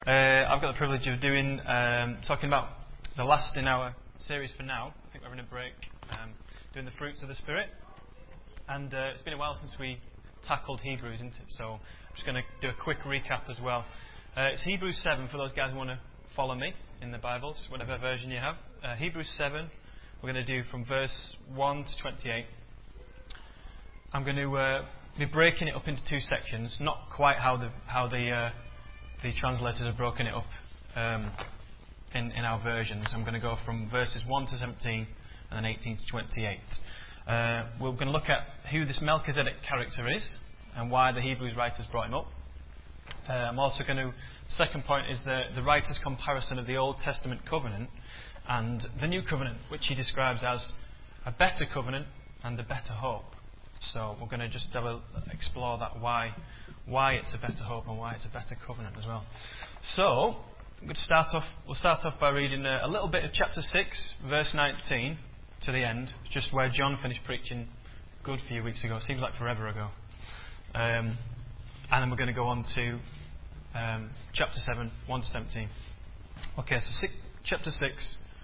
I've got the privilege of talking about the last in our series for now. I think we're having a break doing the fruits of the Spirit. And it's been a while since we tackled Hebrews, isn't it? So I'm just going to do a quick recap as well. It's Hebrews 7 for those guys who want to follow me in the Bibles, whatever version you have. Hebrews 7, we're going to do from verse 1 to 28. I'm going to be breaking it up into two sections, not quite how the translators have broken it up in our versions. I'm going to go from verses 1 to 17 and then 18 to 28. We're going to look at who this Melchizedek character is and why the Hebrews writers brought him up. I'm also going to, second point is the writer's comparison of the Old Testament covenant and the New Covenant, which he describes as a better covenant and a better hope. So we're going to just explore that, why it's a better hope and why it's a better covenant as well. So we'll start off by reading a little bit of chapter 6, verse 19 to the end, just where John finished preaching a good few weeks ago. It seems like forever ago. And then we're going to go on to chapter 7, 1 to 17. Okay, so chapter 6,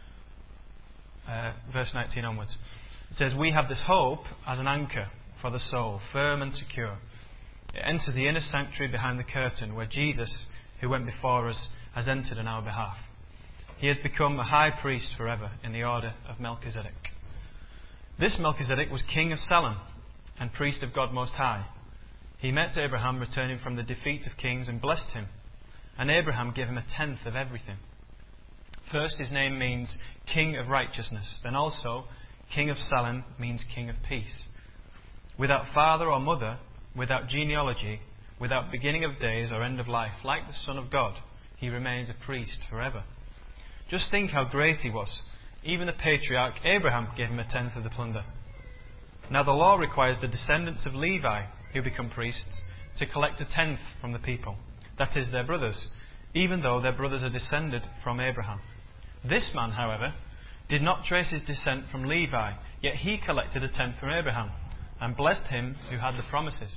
verse 19 onwards. It says, "We have this hope as an anchor for the soul, firm and secure. It enters the inner sanctuary behind the curtain, where Jesus, who went before us, has entered on our behalf. He has become a high priest forever in the order of Melchizedek. This Melchizedek was king of Salem and priest of God Most High. He met Abraham returning from the defeat of kings and blessed him. And Abraham gave him a tenth of everything. First, his name means King of Righteousness. Then also, King of Salem means King of Peace. Without father or mother, without genealogy, without beginning of days or end of life, like the Son of God, he remains a priest forever. Just think how great he was. Even the patriarch Abraham gave him a tenth of the plunder. Now the law requires the descendants of Levi, who become priests, to collect a tenth from the people, that is, their brothers, even though their brothers are descended from Abraham. This man, however, did not trace his descent from Levi, yet he collected a tenth from Abraham, and blessed him who had the promises.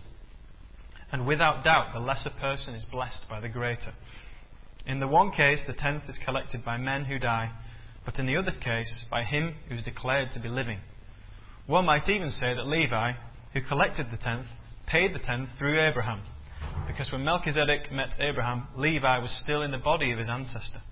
And without doubt, the lesser person is blessed by the greater. In the one case, the tenth is collected by men who die, but in the other case, by him who is declared to be living. One might even say that Levi, who collected the tenth, paid the tenth through Abraham, because when Melchizedek met Abraham, Levi was still in the body of his ancestor.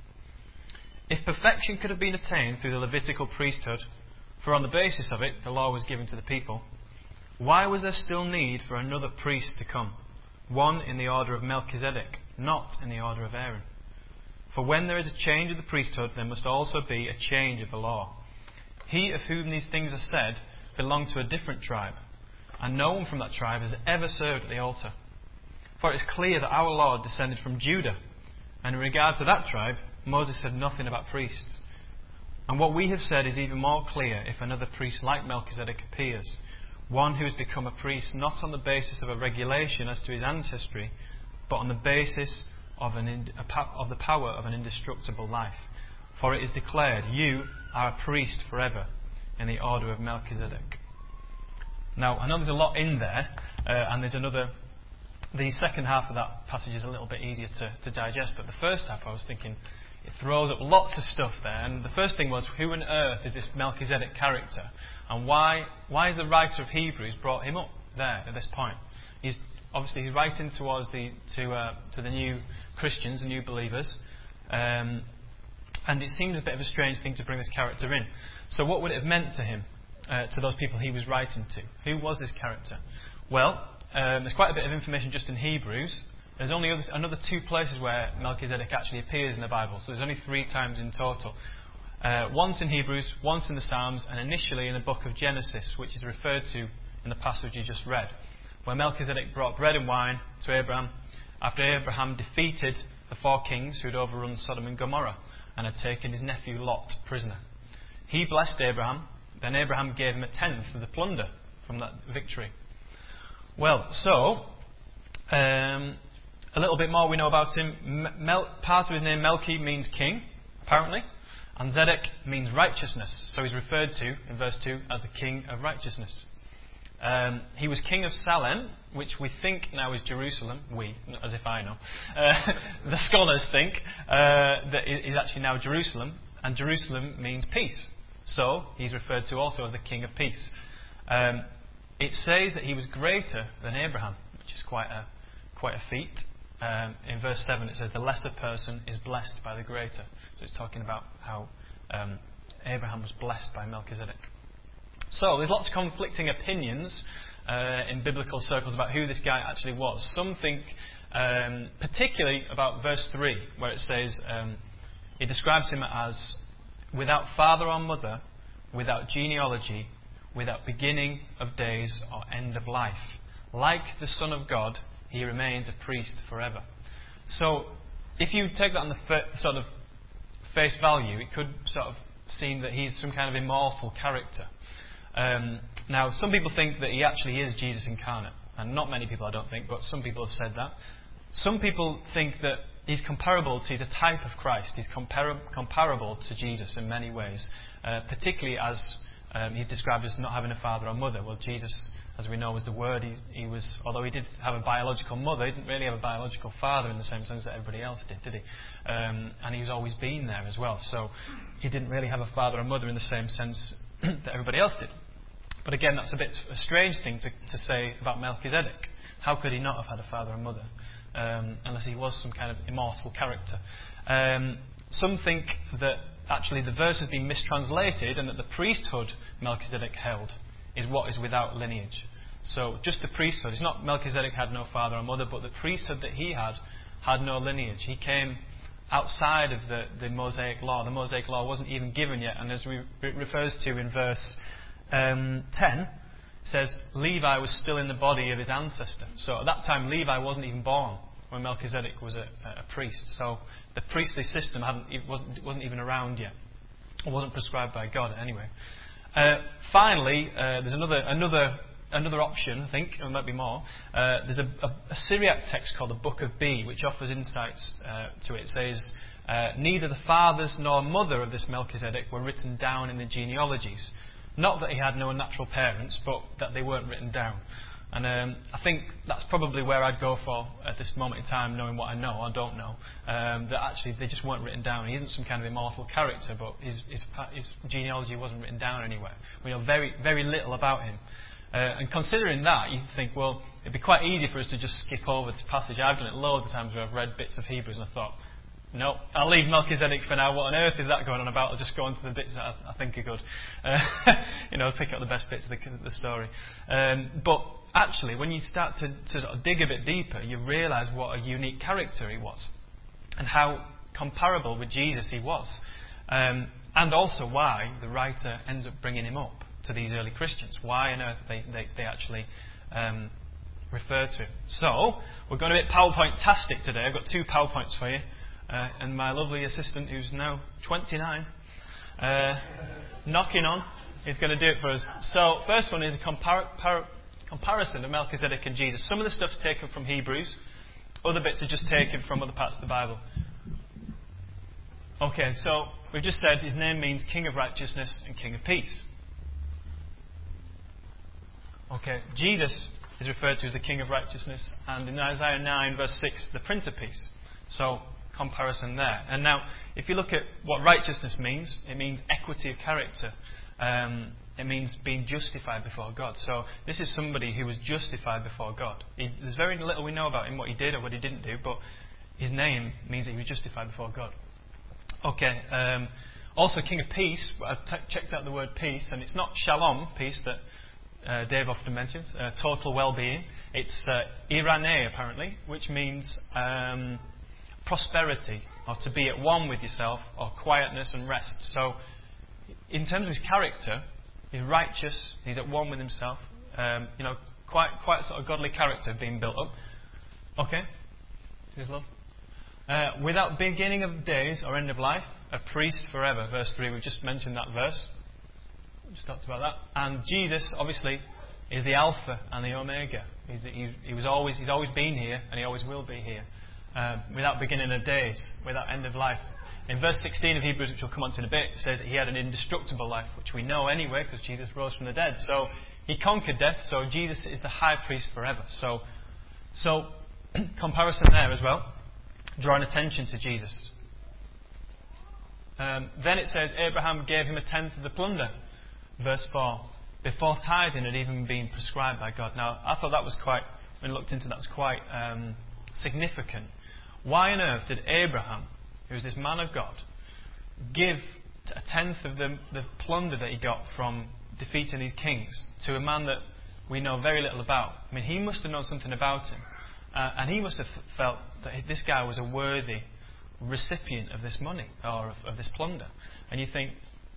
If perfection could have been attained through the Levitical priesthood, for on the basis of it the law was given to the people, why was there still need for another priest to come, one in the order of Melchizedek, not in the order of Aaron? For when there is a change of the priesthood, there must also be a change of the law. He of whom these things are said belonged to a different tribe, and no one from that tribe has ever served at the altar. For it is clear that our Lord descended from Judah, and in regard to that tribe, Moses said nothing about priests. And what we have said is even more clear if another priest like Melchizedek appears, one who has become a priest not on the basis of a regulation as to his ancestry, but on the basis of the power of an indestructible life. For it is declared, you are a priest forever in the order of Melchizedek." Now, I know there's a lot in there, and the second half of that passage is a little bit easier to digest, but the first half I was thinking, it throws up lots of stuff there. And the first thing was, who on earth is this Melchizedek character? And why has the writer of Hebrews brought him up there at this point? He's writing towards to the new Christians, the new believers, and it seems a bit of a strange thing to bring this character in. So what would it have meant to him, to those people he was writing to? Who was this character? Well, there's quite a bit of information just in Hebrews. There's only another two places where Melchizedek actually appears in the Bible, so there's only 3 times in total. Once in Hebrews, once in the Psalms, and initially in the book of Genesis, which is referred to in the passage you just read, where Melchizedek brought bread and wine to Abraham after Abraham defeated the 4 kings who had overrun Sodom and Gomorrah and had taken his nephew Lot prisoner. He blessed Abraham, then Abraham gave him a tenth of the plunder from that victory. Well, so a little bit more we know about him. Part of his name, Melchi, means king, apparently. And Zedek means righteousness. So he's referred to, in verse 2, as the King of Righteousness. He was king of Salem, which we think now is Jerusalem. We, not as if I know. The scholars think that it is actually now Jerusalem, and Jerusalem means peace. So he's referred to also as the King of Peace. It says that he was greater than Abraham, which is quite a feat. In verse 7 it says the lesser person is blessed by the greater. So it's talking about how Abraham was blessed by Melchizedek. So there's lots of conflicting opinions in biblical circles about who this guy actually was. Some think, particularly about verse 3, where it says, it describes him as without father or mother, without genealogy, without beginning of days or end of life. Like the Son of God, he remains a priest forever. So if you take that on the sort of face value, it could sort of seem that he's some kind of immortal character. Now, some people think that he actually is Jesus incarnate. And not many people, I don't think, but some people have said that. Some people think that he's comparable to, he's a type of Christ. He's comparable to Jesus in many ways. Particularly as he's described as not having a father or mother. Well, Jesus, as we know, was the Word. He was, although he did have a biological mother, he didn't really have a biological father in the same sense that everybody else did he? And he's always been there as well. So he didn't really have a father or mother in the same sense that everybody else did. But again, that's a bit a strange thing to say about Melchizedek. How could he not have had a father and mother? Unless he was some kind of immortal character. Some think that actually the verse has been mistranslated and that the priesthood Melchizedek held is what is without lineage. So just the priesthood. It's not Melchizedek had no father or mother, but the priesthood that he had no lineage. He came outside of the Mosaic law. The Mosaic law wasn't even given yet, and as it refers to in verse 10, it says Levi was still in the body of his ancestor. So at that time Levi wasn't even born when Melchizedek was a priest. So the priestly system wasn't even around yet. It wasn't prescribed by God anyway. Finally, there's another option, I think, or might be more. There's a Syriac text called the Book of B, which offers insights to it. It says, neither the fathers nor mother of this Melchizedek were written down in the genealogies. Not that he had no natural parents, but that they weren't written down. And I think that's probably where I'd go for at this moment in time, knowing what I know or don't know. That actually they just weren't written down. He isn't some kind of immortal character, but his genealogy wasn't written down anywhere. We know very, very little about him. And considering that, you think, well, it'd be quite easy for us to just skip over this passage. I've done it loads of times where I've read bits of Hebrews and I thought, no, I'll leave Melchizedek for now. What on earth is that going on about? I'll just go on to the bits that I think are good. Pick out the best bits of the story. But actually, when you start to sort of dig a bit deeper, you realise what a unique character he was. And how comparable with Jesus he was. And also why the writer ends up bringing him up to these early Christians. Why on earth they actually refer to him. So, we're going a bit PowerPoint-tastic today. I've got 2 PowerPoints for you. And my lovely assistant, who's now 29, knocking on, is going to do it for us. So, first one is a comparison of Melchizedek and Jesus. Some of the stuff's taken from Hebrews. Other bits are just taken from other parts of the Bible. Okay, so we've just said his name means King of Righteousness and King of Peace. Okay, Jesus is referred to as the King of Righteousness, and in Isaiah 9 verse 6, the Prince of Peace. So, comparison there. And now, if you look at what righteousness means, it means equity of character. It means being justified before God. So, this is somebody who was justified before God. There's very little we know about him, what he did or what he didn't do, but his name means that he was justified before God. Okay, also King of Peace. I've checked out the word peace, and it's not shalom, peace, that Dave often mentions, total well-being. It's irane, apparently, which means prosperity, or to be at one with yourself, or quietness and rest. So, in terms of his character, he's righteous, he's at one with himself, quite sort of godly character being built up. Okay? Cheers, love. Without beginning of days or end of life, a priest forever. Verse 3, we've just mentioned that verse. We just talked about that. And Jesus, obviously, is the Alpha and the Omega. He's always been here, and he always will be here. Without beginning of days, without end of life. In verse 16 of Hebrews, which we'll come on to in a bit, it says that he had an indestructible life, which we know anyway, because Jesus rose from the dead. So, He conquered death, so Jesus is the high priest forever. So comparison there as well, drawing attention to Jesus. Then it says, Abraham gave him a tenth of the plunder. Verse 4. Before tithing had even been prescribed by God. Now, I thought that was quite, when I looked into that, was quite significant. Why on earth did Abraham, who was this man of God, give a tenth of the plunder that he got from defeating these kings to a man that we know very little about? I mean, he must have known something about him. And he must have felt that this guy was a worthy recipient of this money, or of this plunder. And you think,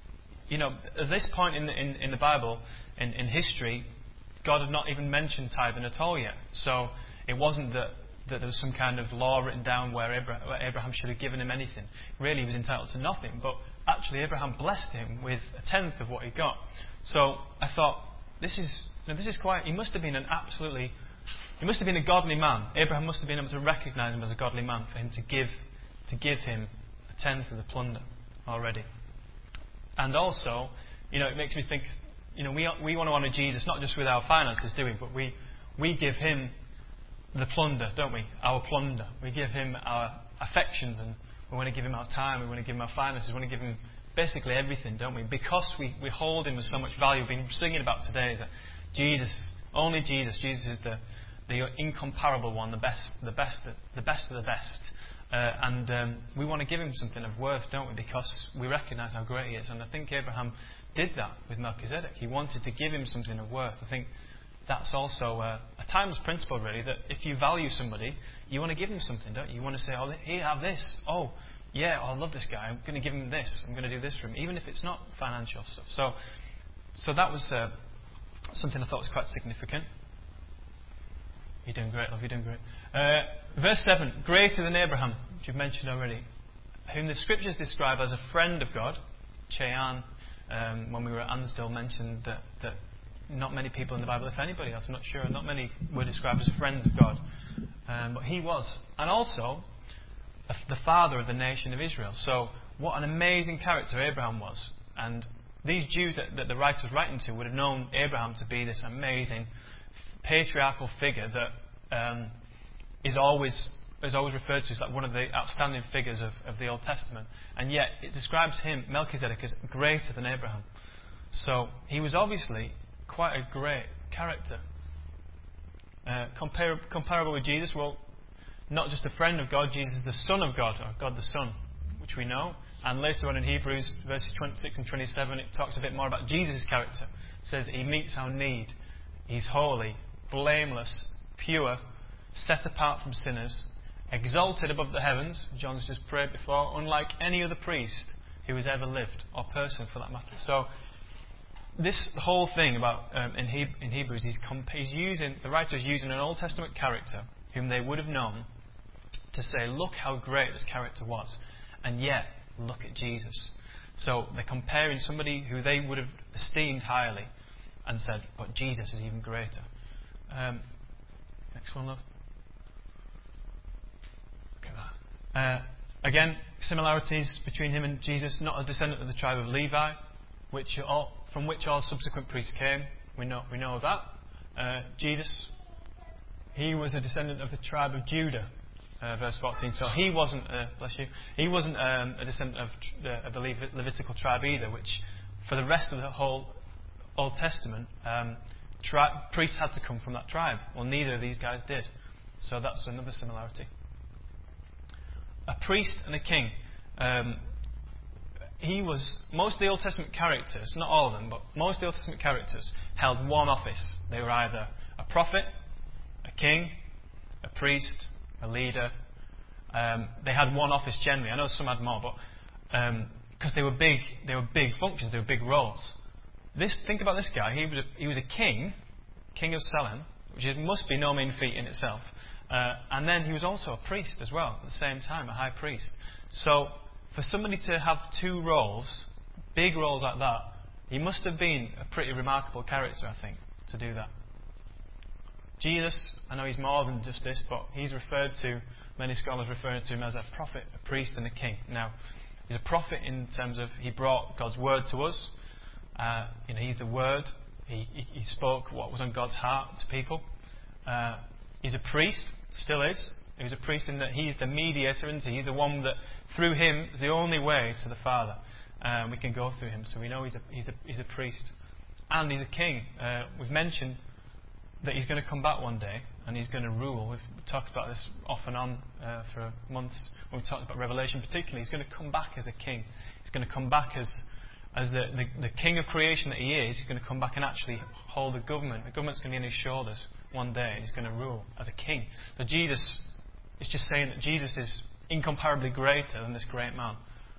at this point in the Bible, in history, God had not even mentioned tithing at all yet. So it wasn't that there was some kind of law written down where Abraham should have given him anything. Really, he was entitled to nothing. But actually, Abraham blessed him with a tenth of what he got. So I thought, this is quite. He must have been He must have been a godly man. Abraham must have been able to recognise him as a godly man for him to give him a tenth of the plunder already. And also, it makes me think, we want to honour Jesus not just with our finances, do we? But we give him the plunder, don't we? Our plunder. We give him our affections, and we want to give him our time, we want to give him our finances, we want to give him basically everything, don't we? Because we hold him with so much value. We've been singing about today that only Jesus is the incomparable one, the best of the best. And we want to give him something of worth, don't we? Because we recognise how great he is. And I think Abraham did that with Melchizedek. He wanted to give him something of worth. I think that's also a timeless principle, really, that if you value somebody, you want to give him something, don't you? You want to say, oh, here, have this. Oh, yeah, I love this guy. I'm going to give him this. I'm going to do this for him, even if it's not financial stuff. So that was something I thought was quite significant. You're doing great, love. You're doing great. Verse 7, greater than Abraham, which you've mentioned already, whom the Scriptures describe as a friend of God. Cheyan, when we were at Ansdell, mentioned that not many people in the Bible, if anybody else, I'm not sure, not many were described as friends of God. But he was. And also, the father of the nation of Israel. So, what an amazing character Abraham was. And these Jews that the writer's writing to would have known Abraham to be this amazing patriarchal figure that is always referred to as like one of the outstanding figures of the Old Testament. And yet it describes him, Melchizedek, as greater than Abraham. So he was obviously quite a great character. Comparable with Jesus, well, not just a friend of God, Jesus is the Son of God, or God the Son, which we know. And later on in Hebrews, verses 26 and 27, it talks a bit more about Jesus' character. It says that he meets our need. He's holy, blameless, pure, set apart from sinners, exalted above the heavens, John's just prayed before, unlike any other priest who has ever lived, or person for that matter. So this whole thing about in Hebrews, the writer is using an Old Testament character whom they would have known to say, look how great this character was, and yet look at Jesus. So they're comparing somebody who they would have esteemed highly and said, but Jesus is even greater. Next one, love. Okay, again, similarities between him and Jesus. Not a descendant of the tribe of Levi, from which all subsequent priests came. We know of that. Jesus, he was a descendant of the tribe of Judah. Verse 14. So he wasn't, he wasn't a descendant of the Levitical tribe either, which for the rest of the whole Old Testament, priests had to come from that tribe. Well, neither of these guys did. So that's another similarity. A priest and a king. Most of the Old Testament characters, not all of them, but most of the Old Testament characters held one office. They were either a prophet, a king, a priest, a leader. They had one office generally. I know some had more, but because they were big functions, they were big roles. Think about this guy. He was a king of Salem, which must be no mean feat in itself. And then he was also a priest as well at the same time, a high priest. So for somebody to have two roles, big roles like that, he must have been a pretty remarkable character, I think, to do that. Jesus, I know he's more than just this, but he's referred to, many scholars referring to him as a prophet, a priest and a king. Now, he's a prophet in terms of he brought God's word to us. He's the word. He spoke what was on God's heart to people. He's a priest, still is. He was a priest in that he's the mediator, isn't he? He's the one that, through him, is the only way to the Father. We can go through him. So we know he's a priest. And he's a king. We've mentioned that he's going to come back one day and he's going to rule. We've talked about this off and on for months when we talked about Revelation particularly. He's going to come back as a king. He's going to come back as the king of creation that he is. He's going to come back and actually hold the government. The government's going to be on his shoulders one day, and he's going to rule as a king. So Jesus is just saying that Jesus is incomparably greater than this great man.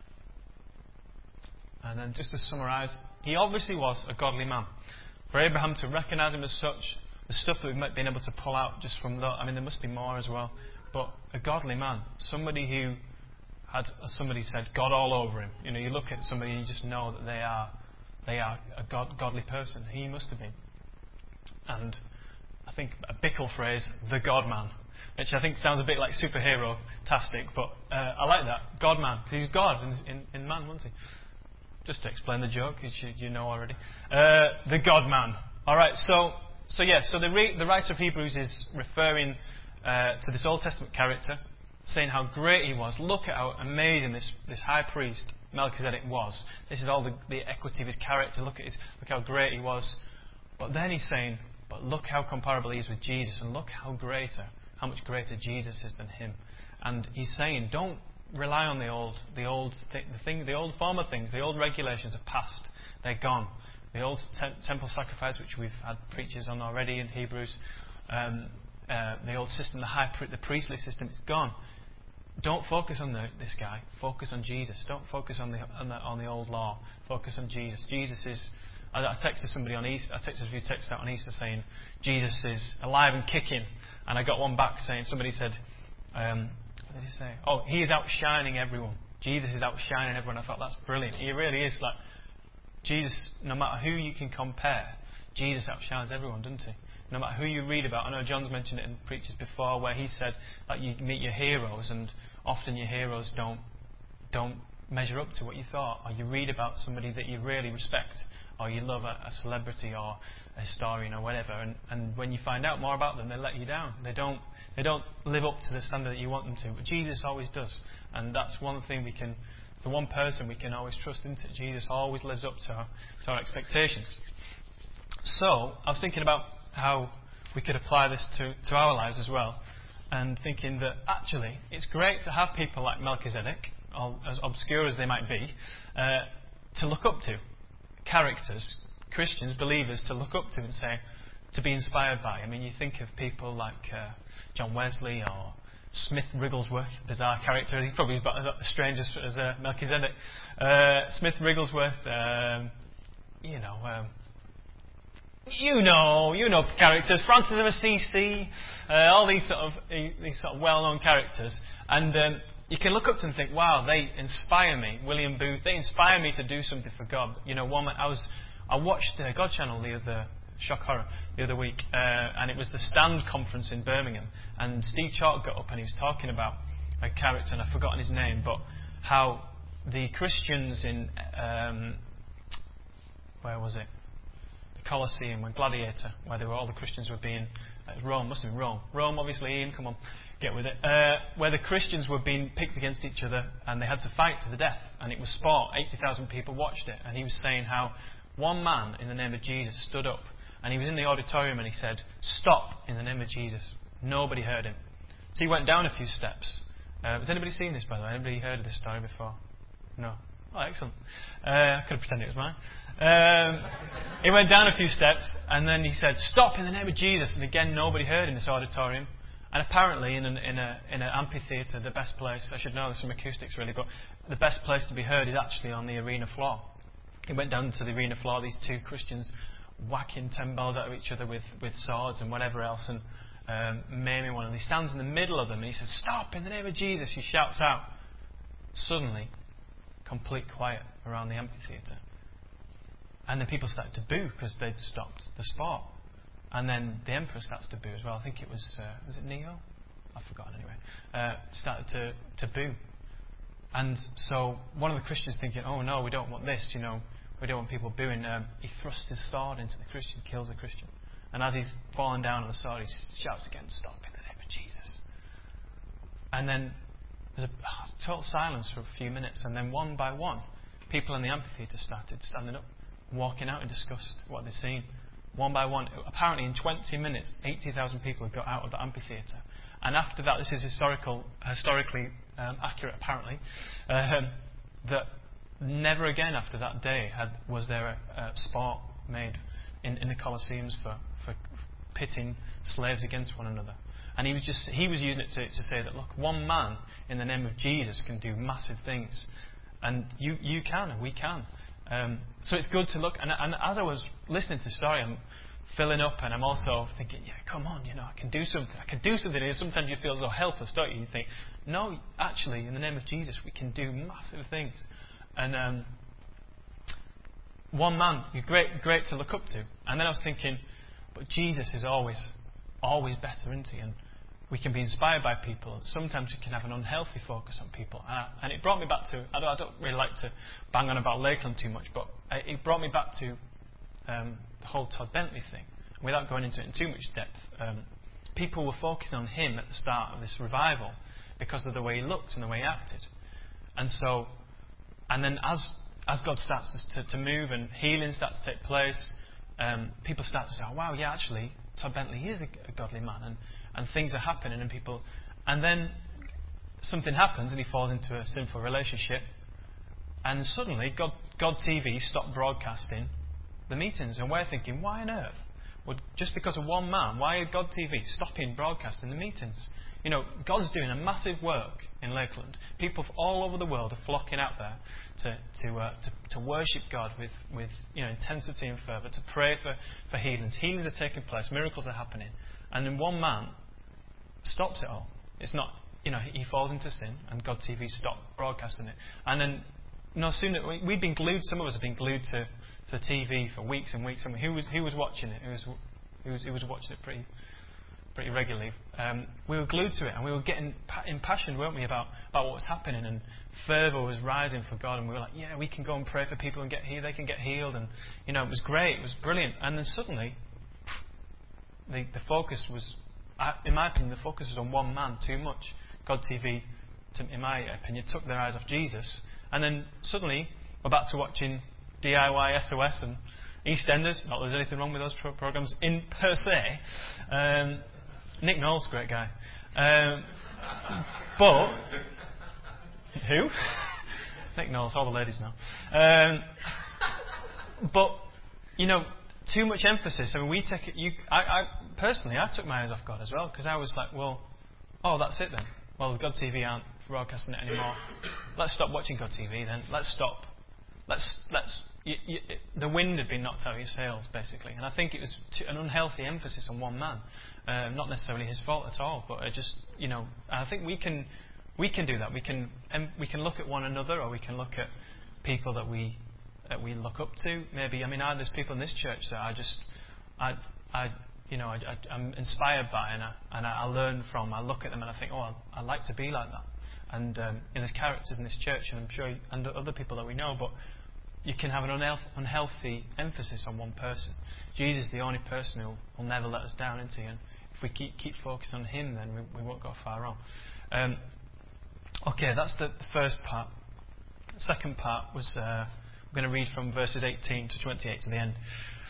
And then just to summarise, he obviously was a godly man. For Abraham to recognise him as such, the stuff that we've been able to pull out just from that, I mean, there must be more as well, but a godly man, somebody who had, as somebody said, God all over him. You know, you look at somebody and you just know that they are a godly person. He must have been. And I think a Bickle phrase, the God man, which I think sounds a bit like superhero-tastic, but I like that, God man, because he's God in man, wasn't he? Just to explain the joke, you know already. The God man. All right, so the writer of Hebrews is referring to this Old Testament character, saying how great he was. Look at how amazing this high priest Melchizedek was. This is all the equity of his character. Look how great he was. But then he's saying, but look how comparable he is with Jesus, and look how much greater Jesus is than him. And he's saying, don't rely on the old form of things. The old regulations are past. They're gone. The old temple sacrifice, which we've had preachers on already in Hebrews, the old system, the priestly system, it's gone. Don't focus on this guy. Focus on Jesus. Don't focus on the old law. Focus on Jesus. Jesus is. I texted somebody on Easter. I texted a few texts out on Easter saying Jesus is alive and kicking, and I got one back saying somebody said, what did he say? Oh, he is outshining everyone. Jesus is outshining everyone. I thought that's brilliant. He really is. Like Jesus, no matter who you can compare, Jesus outshines everyone, doesn't he? No matter who you read about. I know John's mentioned it in preachers before, where he said that you meet your heroes, and often your heroes don't measure up to what you thought, or you read about somebody that you really respect, or you love a celebrity or a historian or whatever, and when you find out more about them, they let you down. They don't live up to the standard that you want them to. But Jesus always does, and that's one thing the one person we can always trust into. Jesus always lives up to our expectations. So I was thinking about how we could apply this to our lives as well, and thinking that actually it's great to have people like Melchizedek, as obscure as they might be, to look up to, characters, Christians, believers, to look up to and say, to be inspired by. I mean, you think of people like John Wesley or Smith Wigglesworth, bizarre character. He's probably about as strange as Melchizedek. Smith Wigglesworth, you know characters. Francis of Assisi, all these sort of well-known characters, and you can look up to them and think, wow, they inspire me. William Booth, they inspire me to do something for God. You know, I watched the God Channel the other week, and it was the Stand conference in Birmingham, and Steve Chalk got up and he was talking about a character, and I've forgotten his name, but how the Christians in where was it? The Colosseum, when Gladiator, where all the Christians were being Rome, must have been Rome. Rome, obviously, Ian, come on, get with it. Where the Christians were being picked against each other, and they had to fight to the death, and it was sport. 80,000 people watched it, and he was saying how one man in the name of Jesus stood up, and he was in the auditorium, and he said, "Stop in the name of Jesus." Nobody heard him. So he went down a few steps. Has anybody seen this, by the way? Anybody heard of this story before? No. Oh, excellent. I could have pretended it was mine. He went down a few steps, and then he said, "Stop in the name of Jesus." And again, nobody heard in this auditorium. And apparently, in an amphitheatre, the best place, I should know, there's some acoustics really, but the best place to be heard is actually on the arena floor. He went down to the arena floor, these two Christians whacking 10 bells out of each other with swords and whatever else, and maiming one. And he stands in the middle of them, and he says, "Stop in the name of Jesus." He shouts out. Suddenly, complete quiet around the amphitheatre. And then people started to boo because they'd stopped the sport. And then the emperor starts to boo as well. I think it was it Neo? I've forgotten anyway. Started to boo. And so one of the Christians thinking, "Oh no, we don't want this, We don't want people booing. He thrusts his sword into the Christian, kills a Christian. And as he's falling down on the sword, he shouts again, "Stop in the name of Jesus." And then there's a total silence for a few minutes. And then one by one, people in the amphitheatre started standing up, walking out in disgust at what they'd seen. One by one. Apparently in 20 minutes, 80,000 people had got out of the amphitheatre. And after that, this is historically accurate apparently, that never again after that day was there a sport made in the Colosseums for pitting slaves against one another. And he was using it to say that, look, one man in the name of Jesus can do massive things. And you can, and we can. So it's good to look, and as I was listening to the story, I'm filling up, and I'm also thinking, yeah, come on, I can do something. I can do something. And sometimes you feel so helpless, don't you? You think, no, actually, in the name of Jesus, we can do massive things. And one man, great to look up to. And then I was thinking, but Jesus is always better, isn't he? And we can be inspired by people. Sometimes we can have an unhealthy focus on people. And it brought me back to, I don't really like to bang on about Lakeland too much, but it brought me back to the whole Todd Bentley thing. Without going into it in too much depth, people were focusing on him at the start of this revival because of the way he looked and the way he acted. And then as God starts to move and healing starts to take place, people start to say, oh, wow, yeah, actually, Todd Bentley is a godly man, and things are happening, and then something happens and he falls into a sinful relationship, and suddenly God TV stopped broadcasting the meetings, and we're thinking, why on earth? Well, just because of one man, why are God TV stopping broadcasting the meetings? God's doing a massive work in Lakeland. People from all over the world are flocking out there to worship God with intensity and fervour, to pray for healings. Healings are taking place, miracles are happening, and then one man stops it all. It's not, he falls into sin, and God TV stopped broadcasting it. And then, soon we've been glued. Some of us have been glued to the TV for weeks and weeks. And who was watching it? Who was watching it pretty regularly. We were glued to it, and we were getting impassioned, weren't we, about what was happening, and fervour was rising for God, and we were like, yeah, we can go and pray for people and get healed. They can get healed, and it was great. It was brilliant. And then suddenly, the focus was, in my opinion, the focus was on one man too much. God TV, in my opinion, took their eyes off Jesus, and then suddenly we're back to watching DIY SOS and EastEnders. Not that there's anything wrong with those programs in per se. Nick Knowles, great guy. But who? Nick Knowles, all the ladies know. But too much emphasis. I mean, we take it. I personally, I took my eyes off God as well, because I was like, well, that's it then. Well, God TV aren't broadcasting it anymore. Let's stop watching God TV then. Let's stop. The wind had been knocked out of your sails, basically, and I think it was an unhealthy emphasis on one man. Not necessarily his fault at all, but I think we can do that. We can look at one another, or we can look at people that we look up to. Maybe there's people in this church that I'm inspired by, and I learn from. I look at them and I think, I'd like to be like that. And there's characters in this church, and I'm sure and other people that we know, but you can have an unhealthy emphasis on one person. Jesus is the only person who will never let us down, isn't he? And if we keep focusing on him, then we won't go far wrong. Okay, that's the first part. The second part was we're going to read from verses 18 to 28 to the end.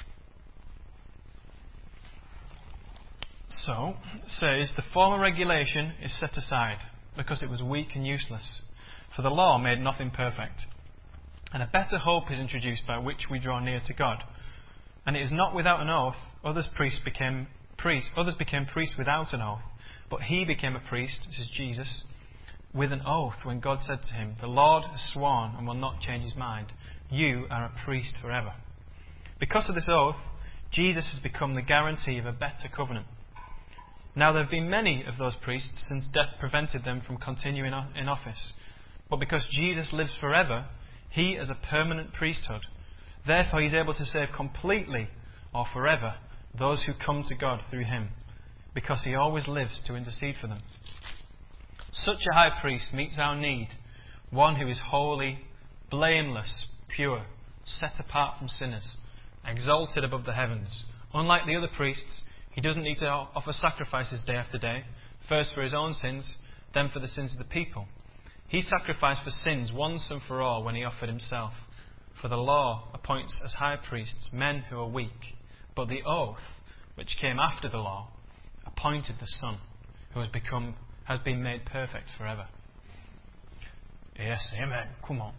So, it says, the former regulation is set aside, because it was weak and useless, for the law made nothing perfect. And a better hope is introduced by which we draw near to God. And it is not without an oath. Others became priests without an oath. But he became a priest, this is Jesus, with an oath when God said to him, the Lord has sworn and will not change his mind. You are a priest forever. Because of this oath, Jesus has become the guarantee of a better covenant. Now there have been many of those priests since death prevented them from continuing in office. But because Jesus lives forever, he is a permanent priesthood. Therefore he is able to save completely or forever those who come to God through him, because he always lives to intercede for them. Such a high priest meets our need, one who is holy, blameless, pure, set apart from sinners, exalted above the heavens. Unlike the other priests, he doesn't need to offer sacrifices day after day, first for his own sins, then for the sins of the people. He sacrificed for sins once and for all when he offered himself. For the law appoints as high priests men who are weak, but the oath, which came after the law, appointed the Son, who has been made perfect forever. Yes, amen. Come on.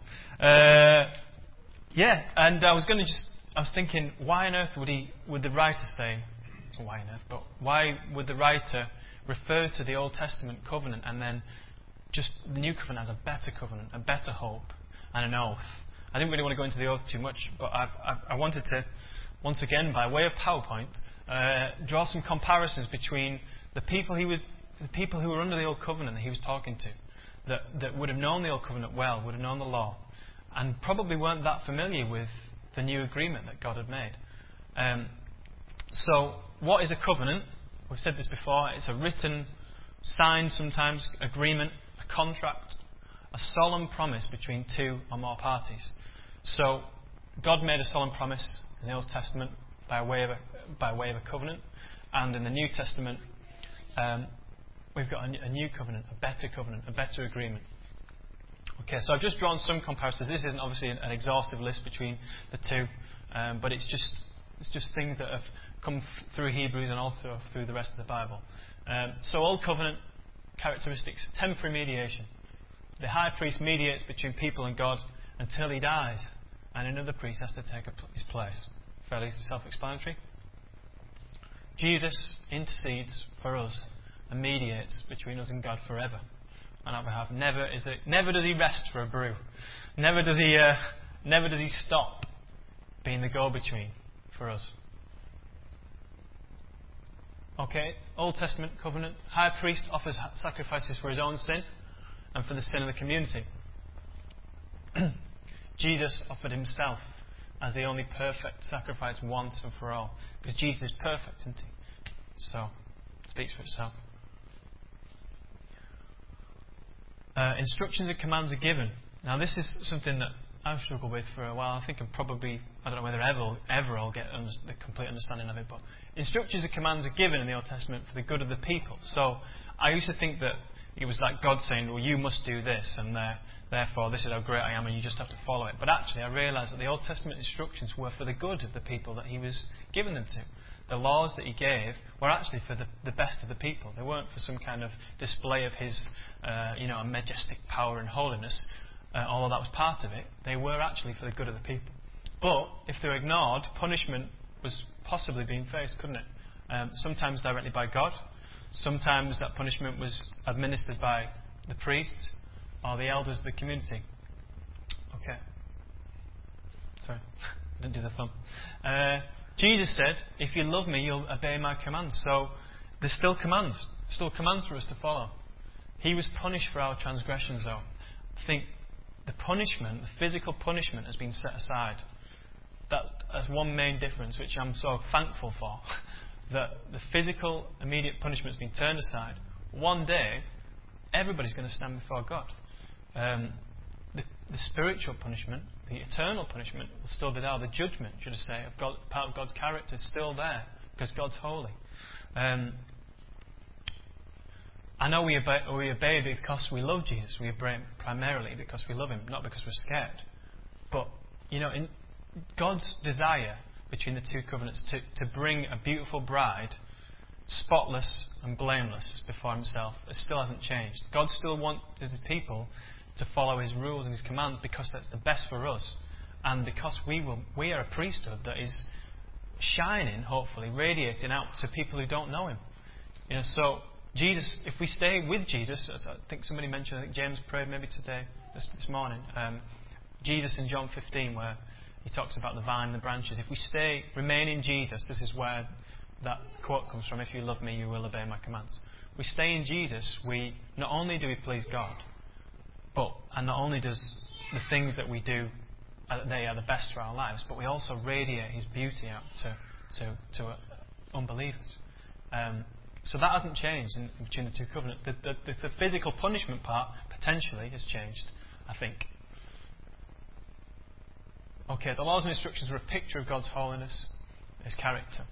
And I was thinking, why on earth would the writer say, why on earth, but why would the writer refer to the Old Testament covenant and then just the New Covenant as a better covenant, a better hope, and an oath? I didn't really want to go into the oath too much, but I wanted to, once again, by way of PowerPoint, draw some comparisons between the people who were under the Old Covenant that he was talking to, that would have known the Old Covenant well, would have known the law, and probably weren't that familiar with the new agreement that God had made. So, what is a covenant? We've said this before. It's a written, signed sometimes, agreement, a contract, a solemn promise between two or more parties. So, God made a solemn promise in the Old Testament by way of a covenant, and in the New Testament, we've got a new covenant, a better agreement. Okay, so I've just drawn some comparisons. This isn't obviously an exhaustive list between the two, but it's just things that have come through Hebrews and also through the rest of the Bible. So Old Covenant characteristics: temporary mediation. The high priest mediates between people and God until he dies, and another priest has to take his place. Fairly self-explanatory. Jesus intercedes for us and mediates between us and God forever on our behalf. Never does he rest for a brew. Never does he stop being the go-between for us. Okay, Old Testament covenant. High priest offers sacrifices for his own sin and for the sin of the community. Jesus offered himself as the only perfect sacrifice once and for all, because Jesus is perfect, isn't he? So, it speaks for itself. Instructions and commands are given. Now, this is something that I've struggled with for a while. I think I don't know whether ever I'll get the complete understanding of it, but instructions and commands are given in the Old Testament for the good of the people. So, I used to think that it was like God saying, well, you must do this, and therefore this is how great I am, and you just have to follow it. But actually, I realised that the Old Testament instructions were for the good of the people that he was giving them to. The laws that he gave were actually for the best of the people. They weren't for some kind of display of his, a majestic power and holiness, although that was part of it. They were actually for the good of the people. But if they were ignored, punishment was possibly being faced, couldn't it? Sometimes directly by God. Sometimes that punishment was administered by the priests or the elders of the community. Okay. Sorry, I didn't do the thumb. Jesus said, if you love me, you'll obey my commands. So there's still commands for us to follow. He was punished for our transgressions, though. I think the punishment, the physical punishment, has been set aside. That's one main difference, which I'm so thankful for. That the physical, immediate punishment has been turned aside. One day, everybody's going to stand before God. The spiritual punishment, the eternal punishment, will still be there. The judgment, should I say, of God, part of God's character is still there, because God's holy. I know we obey because we love Jesus. We obey primarily because we love him, not because we're scared. But, in God's desire between the two covenants to bring a beautiful bride, spotless and blameless before himself, it still hasn't changed. God still wants his people to follow his rules and his commands because that's the best for us, and because we are a priesthood that is shining, hopefully radiating out to people who don't know him. So Jesus, if we stay with Jesus, as I think somebody mentioned, I think James prayed maybe this morning, Jesus in John 15, where he talks about the vine and the branches. If we remain in Jesus, this is where that quote comes from: if you love me, you will obey my commands. We stay in Jesus, not only do we please God, and not only does the things that we do, they are the best for our lives, but we also radiate his beauty out to unbelievers. So that hasn't changed between the two covenants. The physical punishment part potentially has changed, I think. Okay, the laws and instructions were a picture of God's holiness, His character.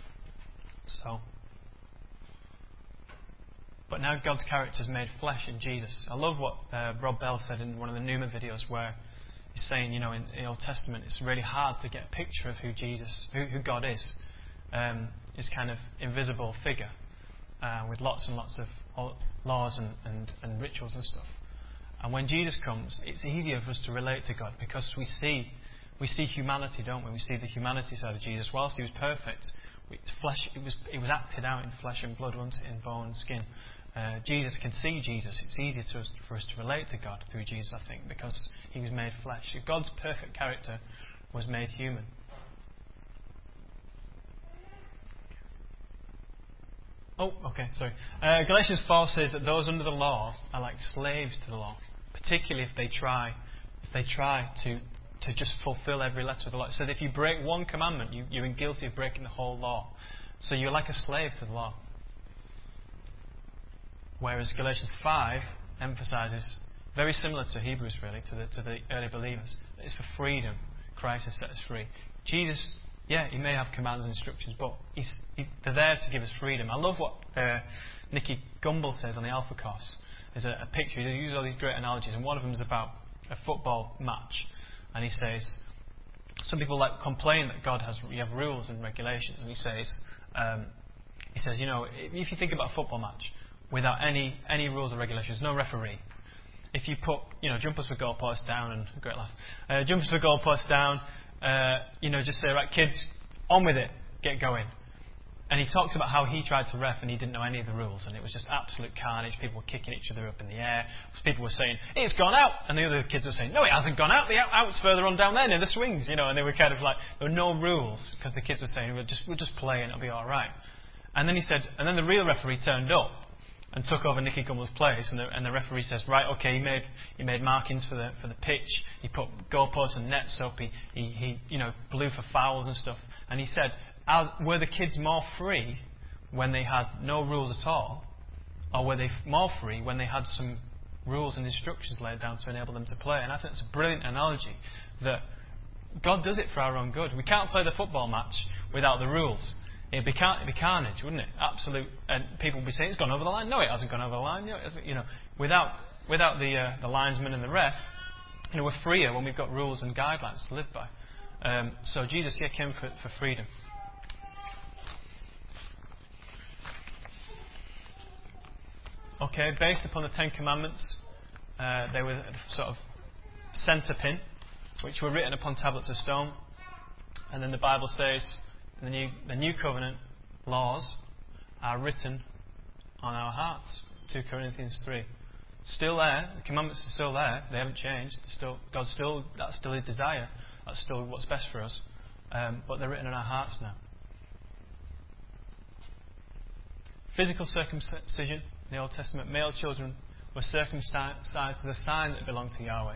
But now God's character is made flesh in Jesus. I love what Rob Bell said in one of the Numa videos, where he's saying, in the Old Testament, it's really hard to get a picture of who God is. This kind of invisible figure with lots and lots of laws and rituals and stuff. And when Jesus comes, it's easier for us to relate to God because we see humanity, don't we? We see the humanity side of Jesus. Whilst He was perfect, it was acted out in flesh and blood, wasn't it, in bone and skin. Jesus can see Jesus. It's easier for us to relate to God through Jesus, I think, because He was made flesh. God's perfect character was made human. Galatians 4 says that those under the law are like slaves to the law, particularly if they try to just fulfill every letter of the law. It says if you break one commandment, you're guilty of breaking the whole law. So you're like a slave to the law. Whereas Galatians 5 emphasises, very similar to Hebrews really, to the early believers, that it's for freedom Christ has set us free. Jesus, He may have commands and instructions, but they're there to give us freedom. I love what Nicky Gumbel says on the Alpha course. There's a picture. He uses all these great analogies, and one of them is about a football match. And he says, some people complain that you have rules and regulations, and he says, if you think about a football match without any rules or regulations, no referee. If you put, jumpers for goalposts down, and great laugh, jumpers for goalposts down, just say, right, kids, on with it, get going. And he talks about how he tried to ref and he didn't know any of the rules, and it was just absolute carnage. People were kicking each other up in the air. People were saying, it's gone out, and the other kids were saying, no, it hasn't gone out. The out's further on down there near the swings, and they were kind of like, there were no rules, because the kids were saying, we'll just play and it'll be all right. And then he said, and then the real referee turned up and took over Nicky Gumbel's place, and the referee says, right, okay, he made markings for the pitch, he put goalposts and nets up, he blew for fouls and stuff, and he said, were the kids more free when they had no rules at all, or were they more free when they had some rules and instructions laid down to enable them to play? And I think it's a brilliant analogy that God does it for our own good. We can't play the football match without the rules. It'd be carnage, wouldn't it? Absolute. And people would be saying, it's gone over the line. No, it hasn't gone over the line. Without the linesman and the ref, we're freer when we've got rules and guidelines to live by. So Jesus came for freedom. Okay, based upon the Ten Commandments, they were a sort of centre pin, which were written upon tablets of stone. And then the Bible says the new covenant laws are written on our hearts. 2 Corinthians 3. Still there, the commandments are still there. They haven't changed. That's still His desire. That's still what's best for us. But they're written on our hearts now. Physical circumcision. In the Old Testament, male children were circumcised as a sign that belonged to Yahweh.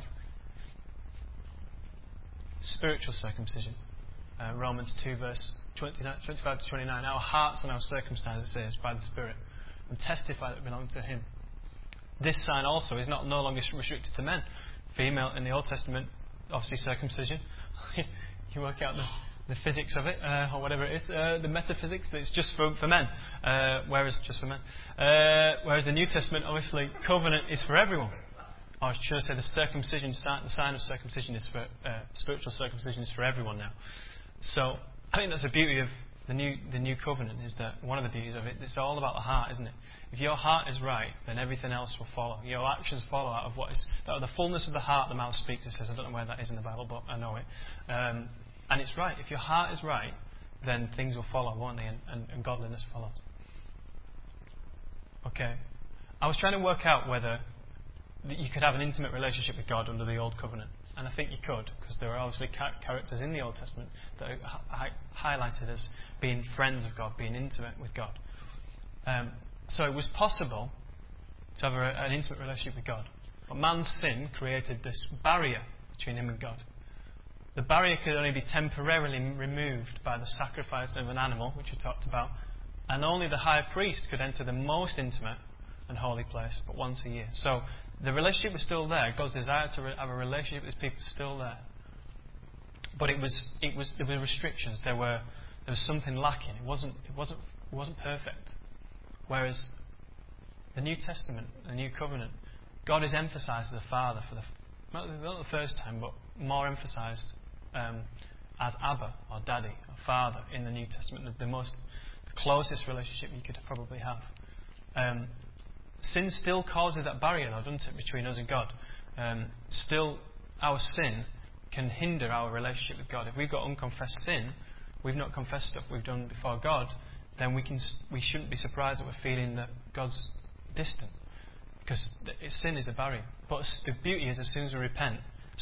Spiritual circumcision. Romans 2 verse 25 to 29. Our hearts are now circumcised, it says, by the Spirit, and testify that belong to Him. This sign also is no longer restricted to men. Female in the Old Testament, obviously circumcision. You work out the physics of it, or whatever it is, the metaphysics, but it's just for men, whereas the New Testament, obviously, covenant is for everyone. Or should I say the sign of circumcision is for, spiritual circumcision is for everyone now. So, I think that's the beauty of the new covenant, is that one of the beauties of it, it's all about the heart, isn't it? If your heart is right, then everything else will follow. Your actions follow out of the fullness of the heart, the mouth speaks, it says. I don't know where that is in the Bible, but I know it. And it's right. If your heart is right, then things will follow, won't they? And godliness follows. Okay. I was trying to work out whether you could have an intimate relationship with God under the Old Covenant. And I think you could, because there are obviously characters in the Old Testament that are highlighted as being friends of God, being intimate with God. So it was possible to have an intimate relationship with God. But man's sin created this barrier between him and God. The barrier could only be temporarily removed by the sacrifice of an animal, which we talked about, and only the high priest could enter the most intimate and holy place, but once a year. So the relationship was still there. God's desire to have a relationship with His people is still there. But there were restrictions. There was something lacking. It wasn't perfect. Whereas the New Testament, the New Covenant, God is emphasised as a Father for not the first time, but more emphasised as Abba or Daddy or Father in the New Testament. The closest relationship you could probably have. Sin still causes that barrier, though, doesn't it, between us and God? Still, our sin can hinder our relationship with God. If we've got unconfessed sin, we've not confessed stuff we've done before God, then we shouldn't be surprised that we're feeling that God's distant, because sin is a barrier. But the beauty is, as soon as we repent,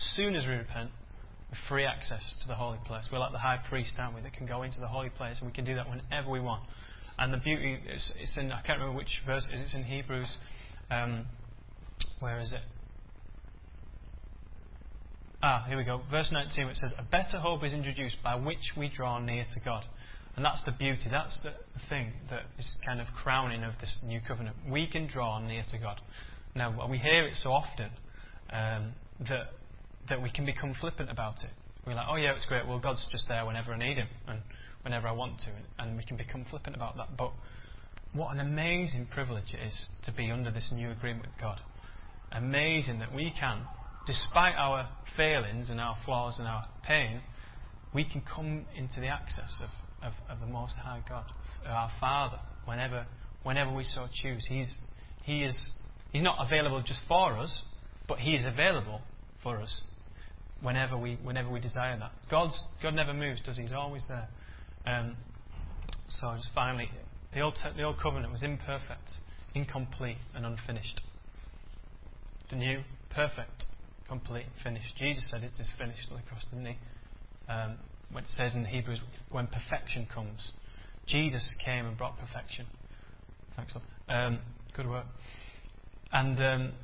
we're free access to the holy place. We're like the high priest, aren't we, that can go into the holy place, and we can do that whenever we want. And the beauty, it's in, I can't remember which verse it is, it's in Hebrews, where is it? Here we go. Verse 19, it says, "A better hope is introduced by which we draw near to God." And that's the beauty, that's the thing that is kind of crowning of this new covenant. We can draw near to God. Now, we hear it so often that we can become flippant about it. We're like, oh yeah, it's great, well, God's just there whenever I need Him and whenever I want to. And we can become flippant about that. But what an amazing privilege it is to be under this new agreement with God. Amazing that we can, despite our failings and our flaws and our pain, we can come into the access of the Most High God, our Father, whenever we so choose. He's not available just for us, but He is available for us whenever we desire that. God never moves, does He? He's always there. So just finally, the old covenant was imperfect, incomplete, and unfinished. The new, perfect, complete, finished. Jesus said it is finished on the cross, didn't He? When it says in Hebrews, when perfection comes, Jesus came and brought perfection. Thanks, Lord. Good work. And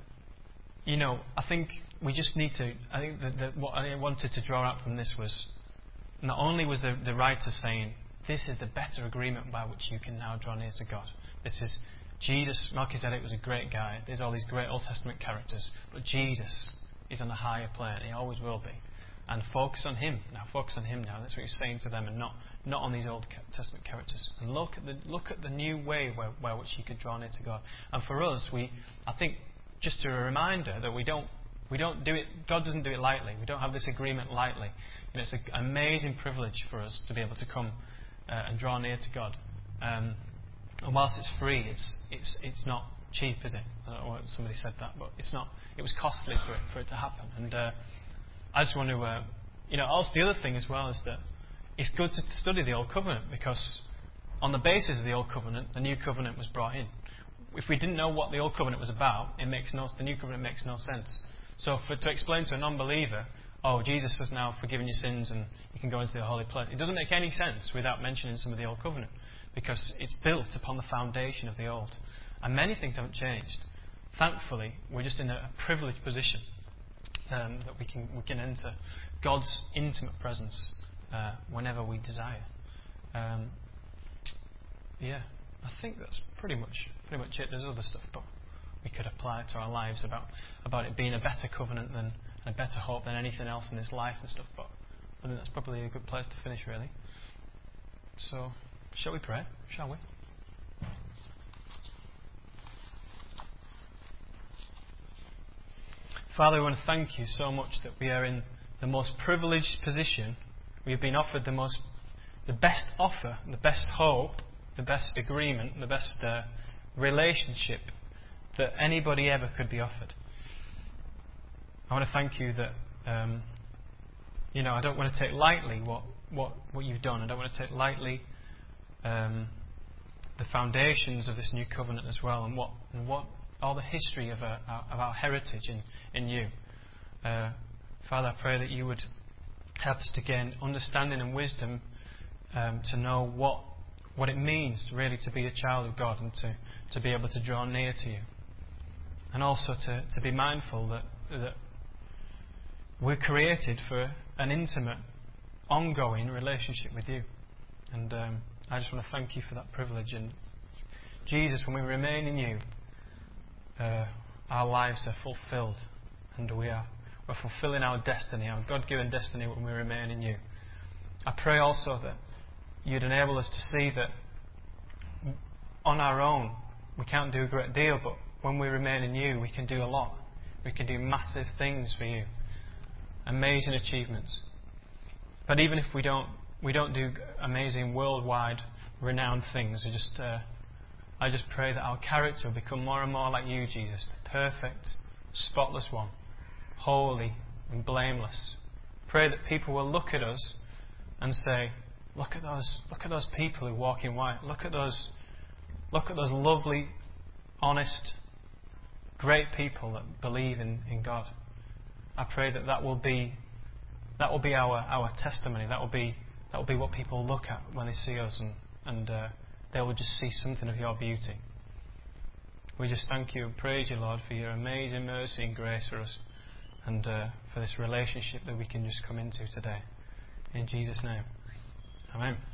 I think we just need to. I think that what I wanted to draw out from this was, not only was the writer saying, this is the better agreement by which you can now draw near to God. This is Jesus. Melchizedek was a great guy. There's all these great Old Testament characters, but Jesus is on a higher plane. He always will be. And focus on Him now. Focus on Him now. That's what He's saying to them, and not on these Old Testament characters. And look at the new way where which you could draw near to God. And for us, I think just a reminder that we don't do it. God doesn't do it lightly. We don't have this agreement lightly. It's an amazing privilege for us to be able to come and draw near to God. And whilst it's free, it's not cheap, is it? I don't know what somebody said that, but it's not. It was costly for it to happen. And I just want to, also the other thing as well is that it's good to study the Old Covenant, because on the basis of the Old Covenant, the New Covenant was brought in. If we didn't know what the Old Covenant was about, the New Covenant makes no sense. So to explain to a non-believer, oh, Jesus has now forgiven your sins and you can go into the holy place, it doesn't make any sense without mentioning some of the Old Covenant, because it's built upon the foundation of the Old. And many things haven't changed. Thankfully, we're just in a privileged position that we can enter God's intimate presence whenever we desire. I think that's pretty much it. There's other stuff, but we could apply to our lives about it being a better covenant and a better hope than anything else in this life and stuff. But I think that's probably a good place to finish, really. So, shall we pray? Shall we? Father, we want to thank You so much that we are in the most privileged position. We have been offered the best offer, the best hope, the best agreement, the best relationship that anybody ever could be offered. I want to thank You that I don't want to take lightly what You've done. I don't want to take lightly the foundations of this new covenant as well, and what all the history of our heritage in You. Father, I pray that You would help us to gain understanding and wisdom to know what it means really to be a child of God, and to be able to draw near to You, and also to be mindful that we're created for an intimate, ongoing relationship with You. And I just want to thank You for that privilege. And Jesus, when we remain in You, our lives are fulfilled, and we're We're fulfilling our destiny, our God-given destiny when we remain in you. I pray also that you'd enable us to see that on our own we can't do a great deal, but when we remain in you we can do a lot. We can do massive things for you. Amazing achievements. But even if we don't do amazing worldwide renowned things, I just pray that our character will become more and more like you, Jesus, the perfect, spotless one, holy and blameless. Pray that people will look at us and say, look at those people who walk in white. Look at those lovely, honest, great people that believe in God. I pray that will be our testimony. That will be what people look at when they see us, and they will just see something of your beauty. We just thank you and praise you, Lord, for your amazing mercy and grace for us, and for this relationship that we can just come into today. In Jesus' name. Amen.